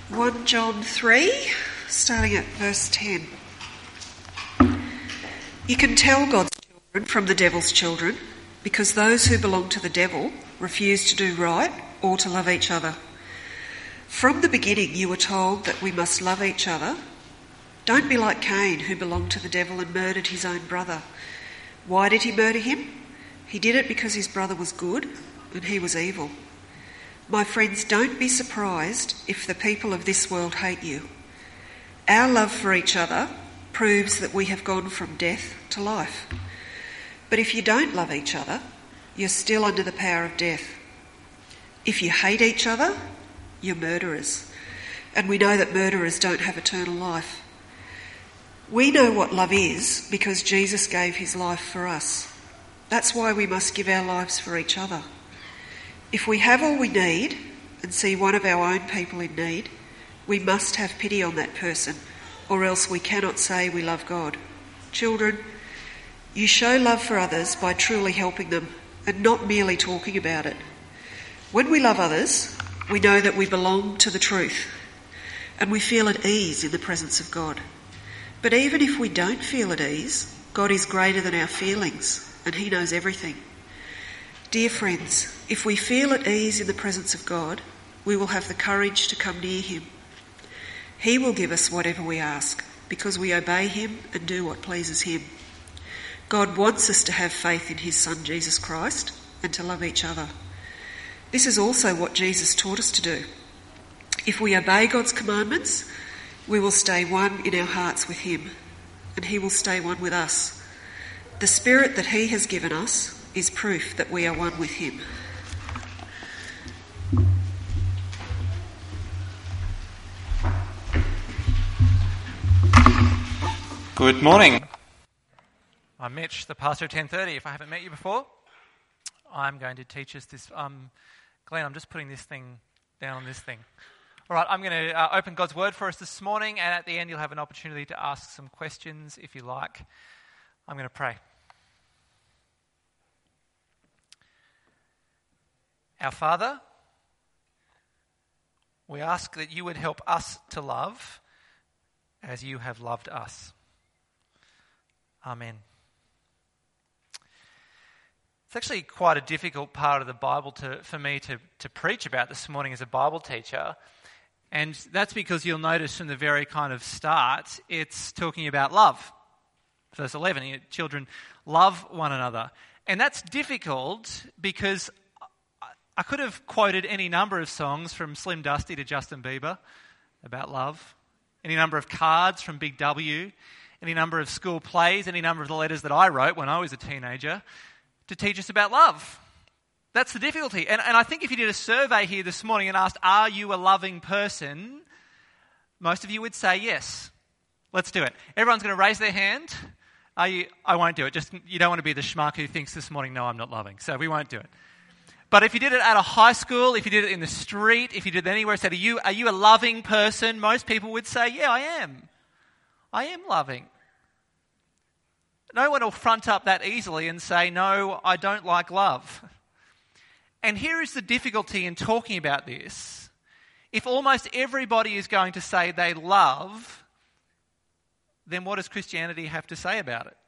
1 John 3, starting at verse 10. You can tell God's children from the devil's children, because those who belong to the devil refuse to do right or to love each other. From the beginning you were told that we must love each other. Don't be like Cain, who belonged to the devil and murdered his own brother. Why did he murder him? He did it because his brother was good and he was evil. My friends, don't be surprised if the people of this world hate you. Our love for each other proves that we have gone from death to life. But if you don't love each other, you're still under the power of death. If you hate each other, you're murderers. And we know that murderers don't have eternal life. We know what love is because Jesus gave his life for us. That's why we must give our lives for each other. If we have all we need and see one of our own people in need, we must have pity on that person, or else we cannot say we love God. Children, you show love for others by truly helping them and not merely talking about it. When we love others, we know that we belong to the truth and we feel at ease in the presence of God. But even if we don't feel at ease, God is greater than our feelings and he knows everything. Dear friends, if we feel at ease in the presence of God, we will have the courage to come near him. He will give us whatever we ask because we obey him and do what pleases him. God wants us to have faith in his Son, Jesus Christ, and to love each other. This is also what Jesus taught us to do. If we obey God's commandments, we will stay one in our hearts with him, and he will stay one with us. The Spirit that he has given us is proof that we are one with him. Good morning. I'm Mitch, the pastor at 10:30. If I haven't met you before, I'm going to teach us this. Glenn, I'm just putting this thing down on this thing. All right, I'm going to open God's Word for us this morning, and at the end you'll have an opportunity to ask some questions if you like. I'm going to pray. Our Father, we ask that you would help us to love as you have loved us. Amen. It's actually quite a difficult part of the Bible for me to preach about this morning as a Bible teacher. And that's because you'll notice from the very kind of start, it's talking about love. Verse 11, children, love one another. And that's difficult because I could have quoted any number of songs from Slim Dusty to Justin Bieber about love, any number of cards from Big W, any number of school plays, any number of the letters that I wrote when I was a teenager to teach us about love. That's the difficulty. And I think if you did a survey here this morning and asked, are you a loving person? Most of you would say yes. Let's do it. Everyone's going to raise their hand. I won't do it. Just you don't want to be the schmuck who thinks this morning, no, I'm not loving. So we won't do it. But if you did it at a high school, if you did it in the street, if you did it anywhere, said, are you a loving person? Most people would say, yeah, I am. I am loving. No one will front up that easily and say, no, I don't like love. And here is the difficulty in talking about this. If almost everybody is going to say they love, then what does Christianity have to say about it?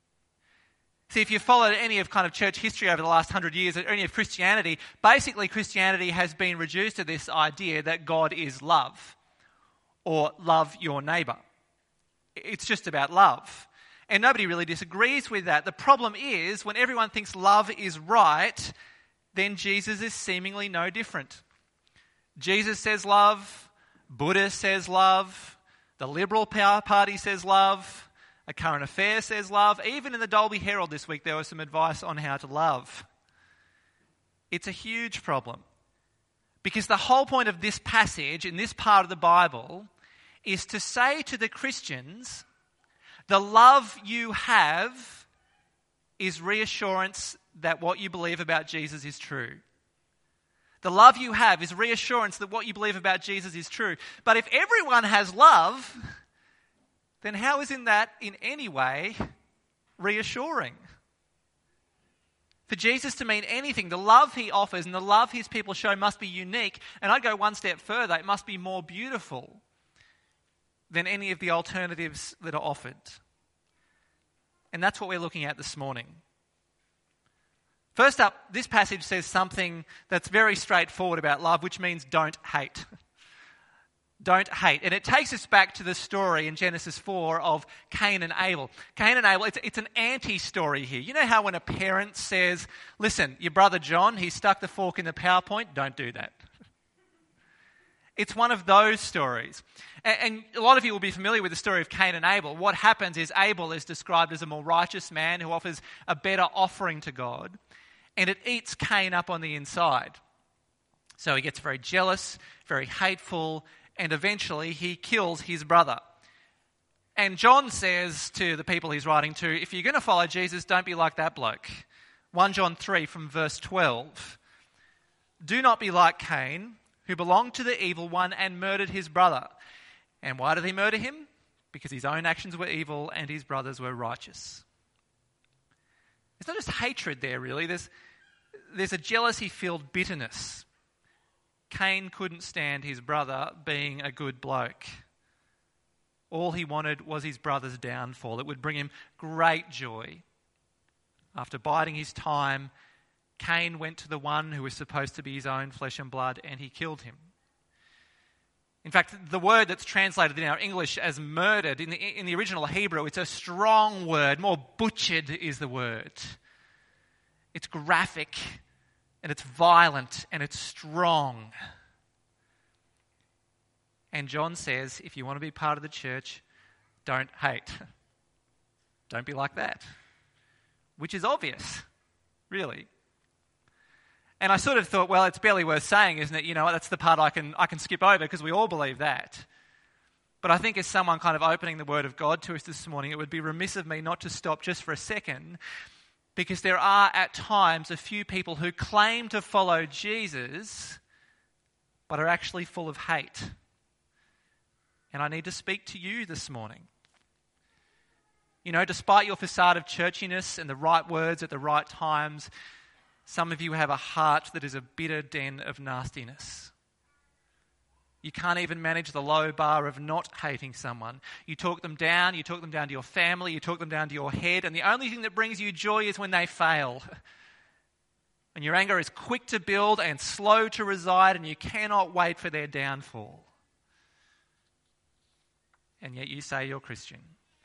See, if you've followed any of kind of church history over the last 100 years, or any of Christianity, basically Christianity has been reduced to this idea that God is love, or love your neighbour. It's just about love. And nobody really disagrees with that. The problem is, when everyone thinks love is right, then Jesus is seemingly no different. Jesus says love, Buddha says love, the Liberal Party says love, A Current Affair says love. Even in the Dolby Herald this week, there was some advice on how to love. It's a huge problem. Because the whole point of this passage, in this part of the Bible, is to say to the Christians, the love you have is reassurance that what you believe about Jesus is true. The love you have is reassurance that what you believe about Jesus is true. But if everyone has love, then how isn't that in any way reassuring? For Jesus to mean anything, the love he offers and the love his people show must be unique. And I'd go one step further, it must be more beautiful than any of the alternatives that are offered. And that's what we're looking at this morning. First up, this passage says something that's very straightforward about love, which means don't hate. Don't hate. And it takes us back to the story in Genesis 4 of Cain and Abel. Cain and Abel, it's an anti-story here. You know how when a parent says, listen, your brother John, he stuck the fork in the PowerPoint, don't do that. It's one of those stories. And a lot of you will be familiar with the story of Cain and Abel. What happens is Abel is described as a more righteous man who offers a better offering to God. And it eats Cain up on the inside. So he gets very jealous, very hateful, and eventually he kills his brother. And John says to the people he's writing to, if you're going to follow Jesus, don't be like that bloke. 1 John 3 from verse 12. Do not be like Cain, who belonged to the evil one and murdered his brother. And why did he murder him? Because his own actions were evil and his brothers were righteous. It's not just hatred there, really. There's a jealousy-filled bitterness. Cain couldn't stand his brother being a good bloke. All he wanted was his brother's downfall. It would bring him great joy. After biding his time, Cain went to the one who was supposed to be his own flesh and blood, and he killed him. In fact, the word that's translated in our English as murdered, in the original Hebrew, it's a strong word. More butchered is the word. It's graphic, and it's violent, and it's strong. And John says, if you want to be part of the church, don't hate. Don't be like that. Which is obvious, really. And I sort of thought, well, it's barely worth saying, isn't it? You know, that's the part I can skip over because we all believe that. But I think as someone kind of opening the Word of God to us this morning, it would be remiss of me not to stop just for a second, because there are at times a few people who claim to follow Jesus, but are actually full of hate. And I need to speak to you this morning. You know, despite your facade of churchiness and the right words at the right times, some of you have a heart that is a bitter den of nastiness. You can't even manage the low bar of not hating someone. You talk them down to your family, you talk them down to your head, and the only thing that brings you joy is when they fail. And your anger is quick to build and slow to reside, and you cannot wait for their downfall. And yet you say you're Christian.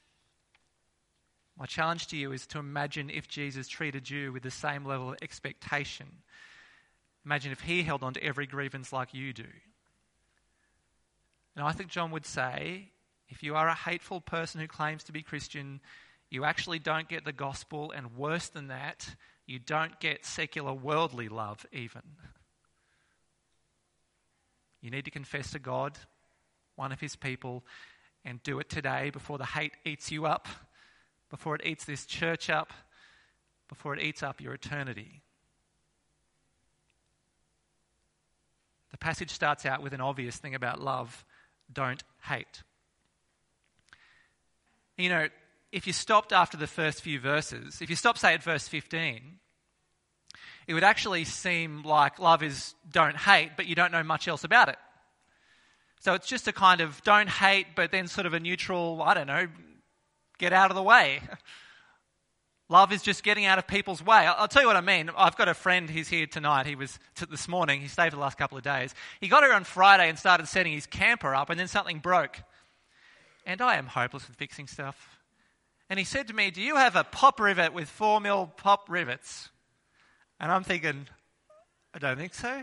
My challenge to you is to imagine if Jesus treated you with the same level of expectation. Imagine if he held on to every grievance like you do. And I think John would say, if you are a hateful person who claims to be Christian, you actually don't get the gospel, and worse than that, you don't get secular worldly love even. You need to confess to God, one of his people, and do it today before the hate eats you up, before it eats this church up, before it eats up your eternity. The passage starts out with an obvious thing about love: don't hate. You know, if you stopped after the first few verses, if you stopped, say, at verse 15, it would actually seem like love is don't hate, but you don't know much else about it. So it's just a kind of don't hate, but then sort of a neutral, I don't know, get out of the way. Love is just getting out of people's way. I'll tell you what I mean. I've got a friend, he's here tonight. He was this morning. He stayed for the last couple of days. He got here on Friday and started setting his camper up, and then something broke. And I am hopeless with fixing stuff. And he said to me, do you have a pop rivet with 4mm pop rivets? And I'm thinking, I don't think so.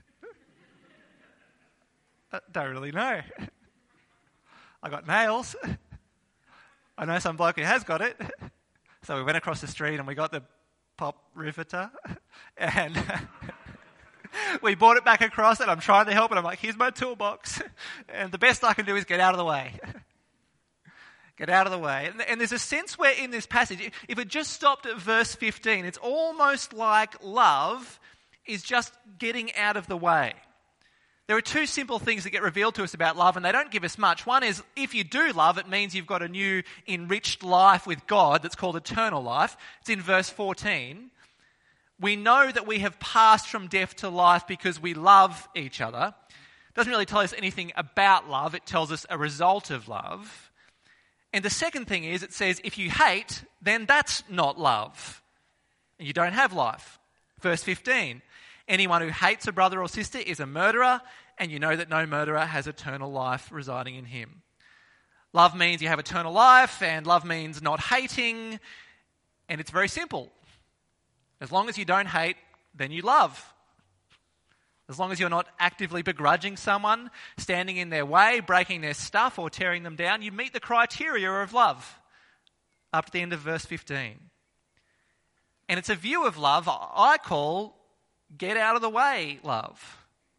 I don't really know. I got nails. I know some bloke who has got it. So we went across the street and we got the pop riveter, and we brought it back across, and I'm trying to help, and I'm like, here's my toolbox, and the best I can do is get out of the way. Get out of the way. And there's a sense where in this passage, if it just stopped at verse 15, it's almost like love is just getting out of the way. There are two simple things that get revealed to us about love, and they don't give us much. One is, if you do love, it means you've got a new enriched life with God that's called eternal life. It's in verse 14. We know that we have passed from death to life because we love each other. It doesn't really tell us anything about love. It tells us a result of love. And the second thing is, it says, if you hate, then that's not love. And you don't have life. Verse 15, anyone who hates a brother or sister is a murderer, and you know that no murderer has eternal life residing in him. Love means you have eternal life, and love means not hating, and it's very simple. As long as you don't hate, then you love. As long as you're not actively begrudging someone, standing in their way, breaking their stuff or tearing them down, you meet the criteria of love. Up to the end of verse 15. And it's a view of love I call get out of the way love.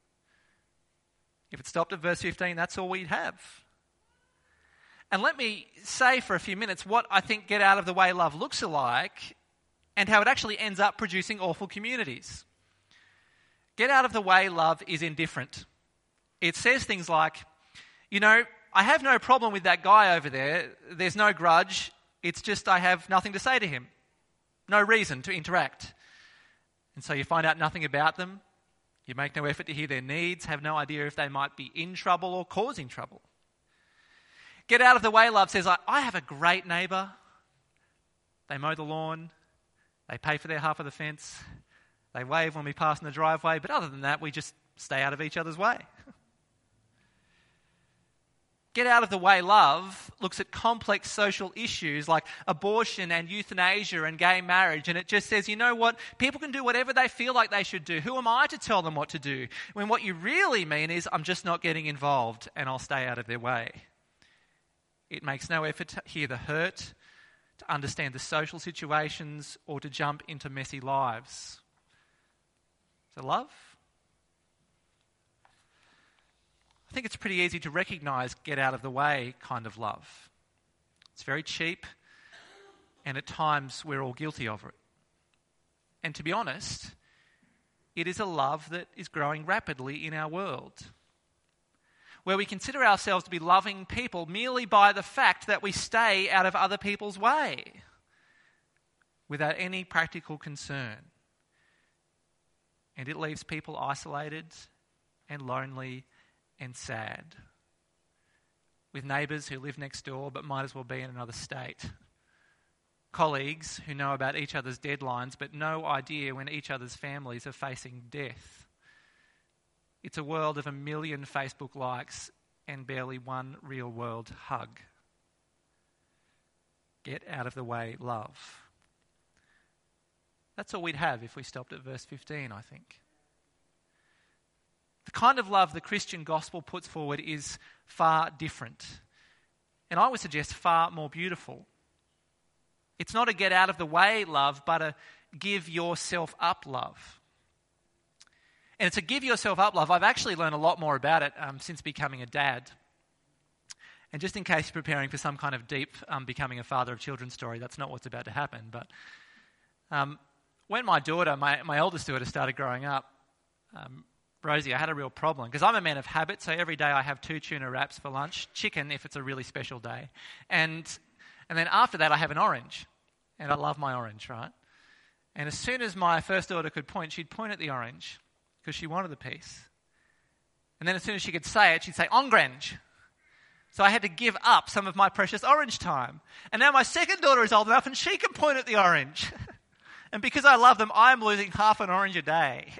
If it stopped at verse 15, that's all we'd have. And let me say for a few minutes what I think get out of the way love looks like and how it actually ends up producing awful communities. Get out of the way love is indifferent. It says things like, I have no problem with that guy over there. There's no grudge. It's just I have nothing to say to him. No reason to interact. And so you find out nothing about them. You make no effort to hear their needs, have no idea if they might be in trouble or causing trouble. Get out of the way love says, I have a great neighbour. They mow the lawn. They pay for their half of the fence. They wave when we pass in the driveway. But other than that, we just stay out of each other's way. Get out of the way love looks at complex social issues like abortion and euthanasia and gay marriage, and it just says, you know what? People can do whatever they feel like they should do. Who am I to tell them what to do? When what you really mean is, I'm just not getting involved and I'll stay out of their way. It makes no effort to hear the hurt, to understand the social situations, or to jump into messy lives. So love? I think it's pretty easy to recognise get out of the way kind of love. It's very cheap, and at times we're all guilty of it. And to be honest, it is a love that is growing rapidly in our world, where we consider ourselves to be loving people merely by the fact that we stay out of other people's way, without any practical concern. And it leaves people isolated and lonely and sad, with neighbours who live next door but might as well be in another state, colleagues who know about each other's deadlines but no idea when each other's families are facing death. It's a world of 1 million Facebook likes and barely one real-world hug. Get out of the way love. That's all we'd have if we stopped at verse 15, I think. The kind of love the Christian gospel puts forward is far different. And I would suggest far more beautiful. It's not a get out of the way love, but a give yourself up love. And it's a give yourself up love. I've actually learned a lot more about it since becoming a dad. And just in case you're preparing for some kind of deep becoming a father of children story, that's not what's about to happen. But when my daughter, my eldest daughter, started growing up, Rosie, I had a real problem because I'm a man of habit, so every day I have 2 tuna wraps for lunch, chicken if it's a really special day, and then after that I have an orange, and I love my orange, right? And as soon as my first daughter could point, she'd point at the orange because she wanted the piece, and then as soon as she could say it, she'd say "orange." So I had to give up some of my precious orange time, and now my second daughter is old enough and she can point at the orange, and because I love them, I'm losing half an orange a day.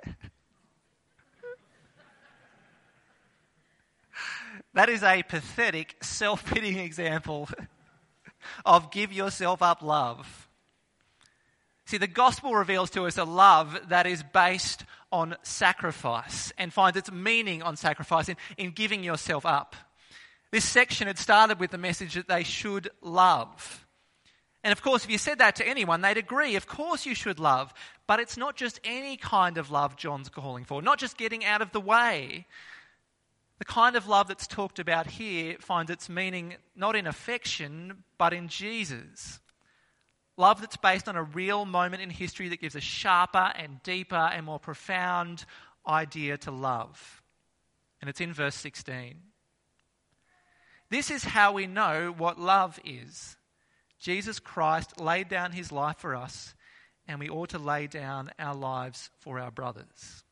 That is a pathetic, self-pitying example of give yourself up love. See, the gospel reveals to us a love that is based on sacrifice and finds its meaning on sacrifice, in giving yourself up. This section had started with the message that they should love. And of course, if you said that to anyone, they'd agree, of course you should love. But it's not just any kind of love John's calling for, not just getting out of the way. The kind of love that's talked about here finds its meaning not in affection, but in Jesus. Love that's based on a real moment in history that gives a sharper and deeper and more profound idea to love. And it's in verse 16. This is how we know what love is. Jesus Christ laid down his life for us, and we ought to lay down our lives for our brothers.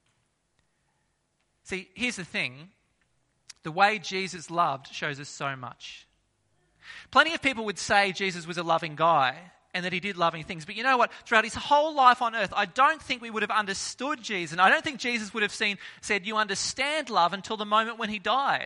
See, here's the thing. The way Jesus loved shows us so much. Plenty of people would say Jesus was a loving guy and that he did loving things. But you know what? Throughout his whole life on earth, I don't think we would have understood Jesus. And I don't think Jesus would have said, you understand love, until the moment when he died.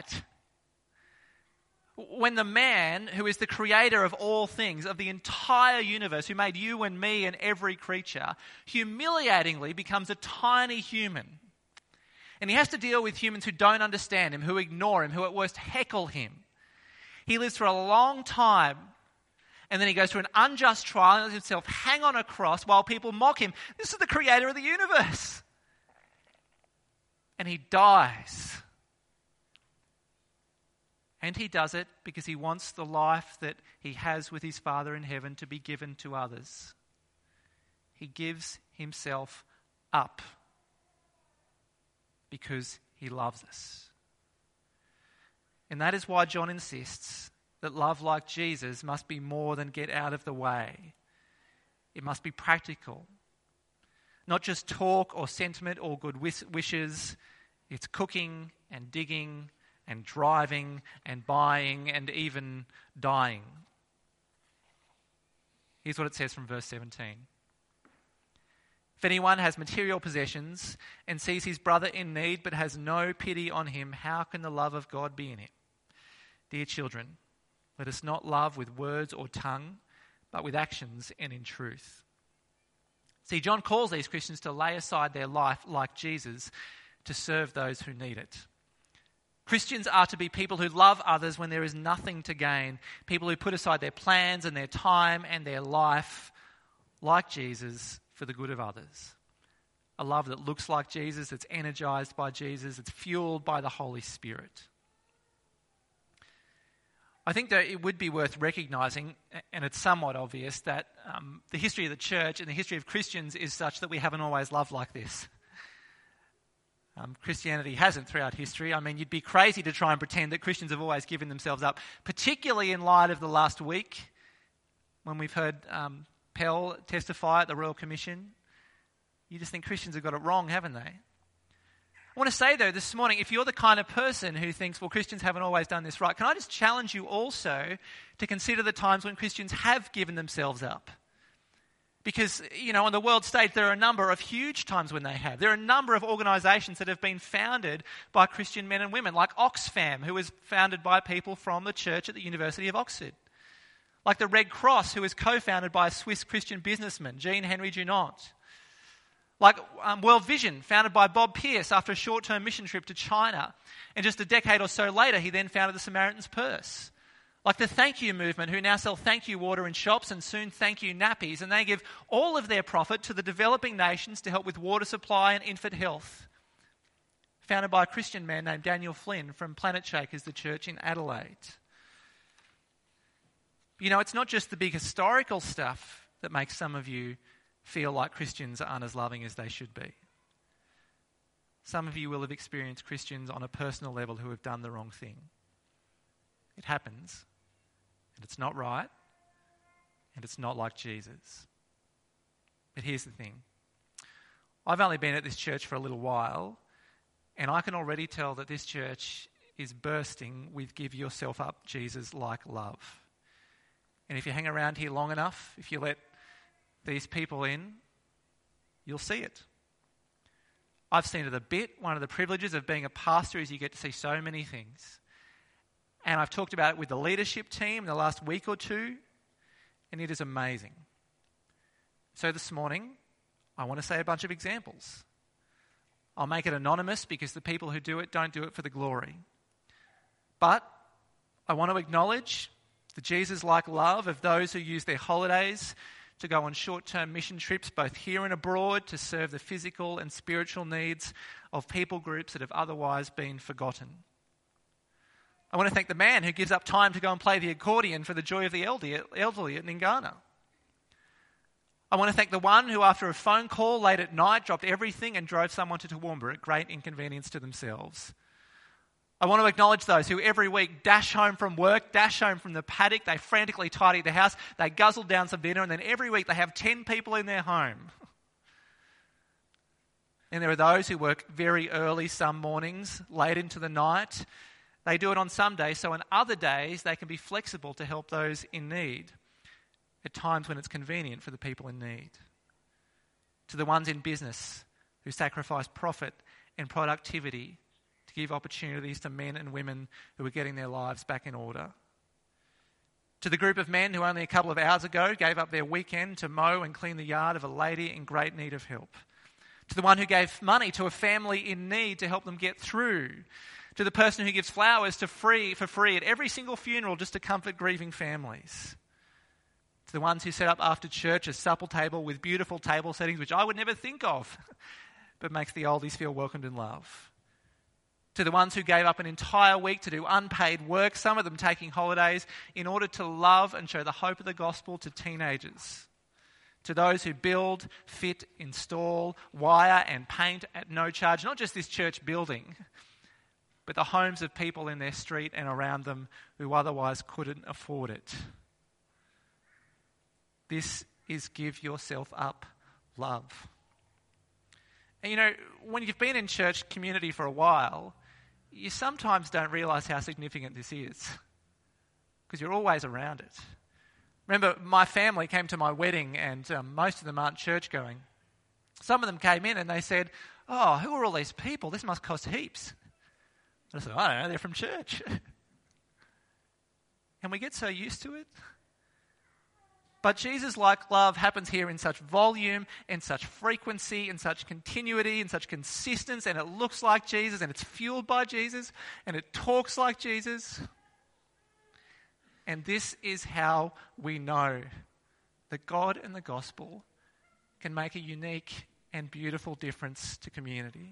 When the man who is the creator of all things, of the entire universe, who made you and me and every creature, humiliatingly becomes a tiny human. And he has to deal with humans who don't understand him, who ignore him, who at worst heckle him. He lives for a long time, and then he goes through an unjust trial and lets himself hang on a cross while people mock him. This is the creator of the universe. And he dies. And he does it because he wants the life that he has with his Father in heaven to be given to others. He gives himself up because he loves us. And that is why John insists that love like Jesus must be more than get out of the way. It must be practical. Not just talk or sentiment or good wishes. It's cooking and digging and driving and buying and even dying. Here's what it says from verse 17. If anyone has material possessions and sees his brother in need but has no pity on him, how can the love of God be in him? Dear children, let us not love with words or tongue, but with actions and in truth. See, John calls these Christians to lay aside their life like Jesus to serve those who need it. Christians are to be people who love others when there is nothing to gain, people who put aside their plans and their time and their life like Jesus for the good of others. A love that looks like Jesus, that's energized by Jesus, that's fueled by the Holy Spirit. I think that it would be worth recognising, and it's somewhat obvious, that the history of the church and the history of Christians is such that we haven't always loved like this. Christianity hasn't throughout history. I mean, you'd be crazy to try and pretend that Christians have always given themselves up, particularly in light of the last week when we've heard Pell testify at the Royal Commission. You just think Christians have got it wrong, haven't they? I want to say, though, this morning, if you're the kind of person who thinks, well, Christians haven't always done this right, can I just challenge you also to consider the times when Christians have given themselves up? Because, you know, on the world stage, there are a number of huge times when they have. There are a number of organisations that have been founded by Christian men and women, like Oxfam, who was founded by people from the church at the University of Oxford. Like the Red Cross, who was co-founded by a Swiss Christian businessman, Jean-Henri Dunant. Like World Vision, founded by Bob Pierce after a short-term mission trip to China. And just a decade or so later, he then founded the Samaritan's Purse. Like the Thank You movement, who now sell thank you water in shops and soon thank you nappies. And they give all of their profit to the developing nations to help with water supply and infant health. Founded by a Christian man named Daniel Flynn from Planet Shakers, the church in Adelaide. You know, it's not just the big historical stuff that makes some of you feel like Christians aren't as loving as they should be. Some of you will have experienced Christians on a personal level who have done the wrong thing. It happens, and it's not right, and it's not like Jesus. But here's the thing. I've only been at this church for a little while, and I can already tell that this church is bursting with give yourself up Jesus-like love. And if you hang around here long enough, if you let these people in, you'll see it. I've seen it a bit. One of the privileges of being a pastor is you get to see so many things. And I've talked about it with the leadership team in the last week or two, and it is amazing. So this morning, I want to say a bunch of examples. I'll make it anonymous because the people who do it don't do it for the glory. But I want to acknowledge the Jesus-like love of those who use their holidays to go on short-term mission trips both here and abroad to serve the physical and spiritual needs of people groups that have otherwise been forgotten. I want to thank the man who gives up time to go and play the accordion for the joy of the elderly at Ningana. I want to thank the one who, after a phone call late at night, dropped everything and drove someone to Toowoomba at great inconvenience to themselves. I want to acknowledge those who every week dash home from work, dash home from the paddock, they frantically tidy the house, they guzzle down some dinner, and then every week they have 10 people in their home. And there are those who work very early some mornings, late into the night. They do it on some days, so on other days they can be flexible to help those in need at times when it's convenient for the people in need. To the ones in business who sacrifice profit and productivity to give opportunities to men and women who are getting their lives back in order. To the group of men who only a couple of hours ago gave up their weekend to mow and clean the yard of a lady in great need of help. To the one who gave money to a family in need to help them get through. To the person who gives flowers for free at every single funeral just to comfort grieving families. To the ones who set up after church a supper table with beautiful table settings, which I would never think of, but makes the oldies feel welcomed and loved. To the ones who gave up an entire week to do unpaid work, some of them taking holidays, in order to love and show the hope of the gospel to teenagers. To those who build, fit, install, wire and paint at no charge, not just this church building, but the homes of people in their street and around them who otherwise couldn't afford it. This is give yourself up love. And you know, when you've been in church community for a while, you sometimes don't realise how significant this is because you're always around it. Remember, my family came to my wedding and most of them aren't church-going. Some of them came in and they said, "Oh, who are all these people? This must cost heaps." And I said, "I don't know, they're from church." And we get so used to it. But Jesus-like love happens here in such volume, in such frequency, in such continuity, in such consistency, and it looks like Jesus, and it's fueled by Jesus, and it talks like Jesus. And this is how we know that God and the gospel can make a unique and beautiful difference to community.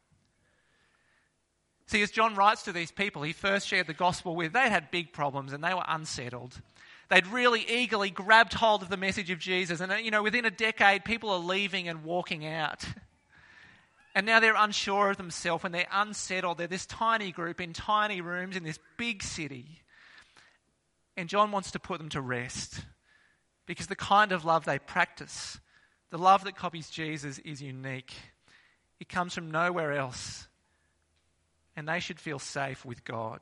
See, as John writes to these people he first shared the gospel with, they had big problems and they were unsettled. They'd really eagerly grabbed hold of the message of Jesus, and you know, within a decade, people are leaving and walking out. And now they're unsure of themselves and they're unsettled. They're this tiny group in tiny rooms in this big city. And John wants to put them to rest because the kind of love they practice, the love that copies Jesus, is unique. It comes from nowhere else. And they should feel safe with God.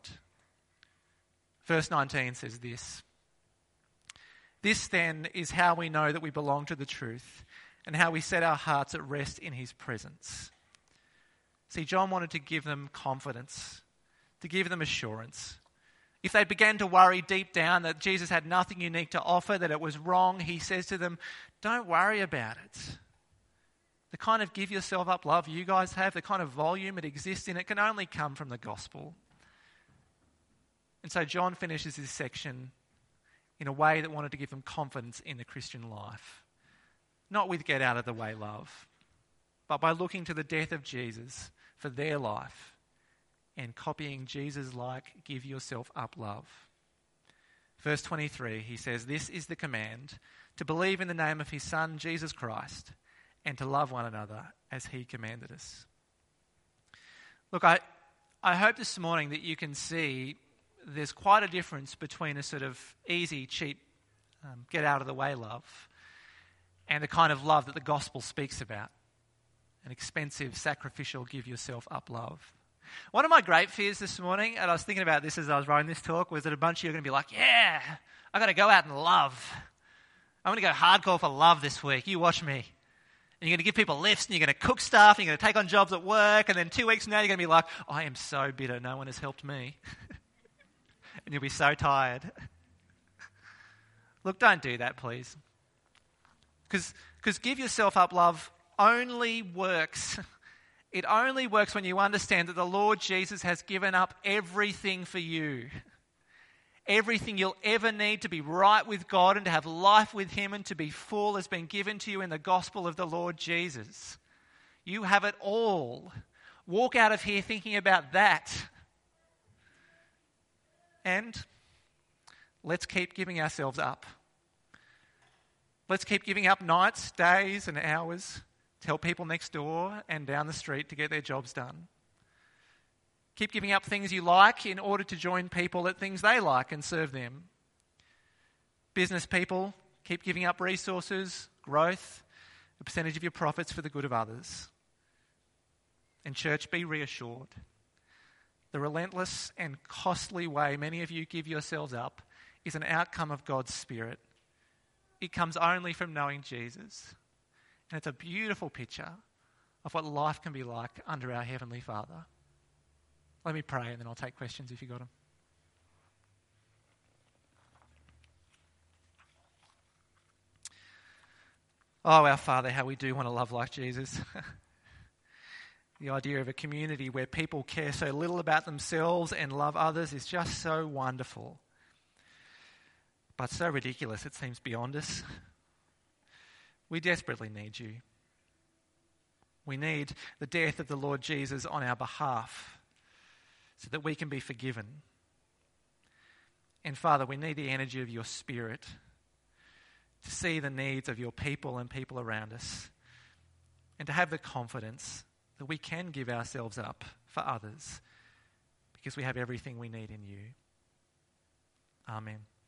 Verse 19 says this. This then is how we know that we belong to the truth and how we set our hearts at rest in his presence. See, John wanted to give them confidence, to give them assurance. If they began to worry deep down that Jesus had nothing unique to offer, that it was wrong, he says to them, don't worry about it. The kind of give yourself up love you guys have, the kind of volume it exists in, it can only come from the gospel. And so John finishes this section in a way that wanted to give them confidence in the Christian life. Not with get out of the way love, but by looking to the death of Jesus for their life and copying Jesus-like give yourself up love. Verse 23, he says, this is the command, to believe in the name of his Son, Jesus Christ, and to love one another as he commanded us. Look, I hope this morning that you can see there's quite a difference between a sort of easy, cheap, get out of the way love and the kind of love that the gospel speaks about, an expensive, sacrificial, give yourself up love. One of my great fears this morning, and I was thinking about this as I was writing this talk, was that a bunch of you are going to be like, yeah, I've got to go out and love. I'm going to go hardcore for love this week. You watch me. And you're going to give people lifts, and you're going to cook stuff, and you're going to take on jobs at work, and then 2 weeks from now you're going to be like, I am so bitter, no one has helped me. And you'll be so tired. Look, don't do that, please. Because give yourself up love only works. It only works when you understand that the Lord Jesus has given up everything for you. Everything you'll ever need to be right with God and to have life with him and to be full has been given to you in the gospel of the Lord Jesus. You have it all. Walk out of here thinking about that. And let's keep giving ourselves up. Let's keep giving up nights, days and hours to help people next door and down the street to get their jobs done. Keep giving up things you like in order to join people at things they like and serve them. Business people, keep giving up resources, growth, a percentage of your profits for the good of others. And church, be reassured. The relentless and costly way many of you give yourselves up is an outcome of God's Spirit. It comes only from knowing Jesus. And it's a beautiful picture of what life can be like under our Heavenly Father. Let me pray and then I'll take questions if you've got them. Oh, our Father, how we do want to love like Jesus. The idea of a community where people care so little about themselves and love others is just so wonderful. But so ridiculous it seems beyond us. We desperately need you. We need the death of the Lord Jesus on our behalf so that we can be forgiven. And Father, we need the energy of your Spirit to see the needs of your people and people around us, and to have the confidence that we can give ourselves up for others because we have everything we need in you. Amen.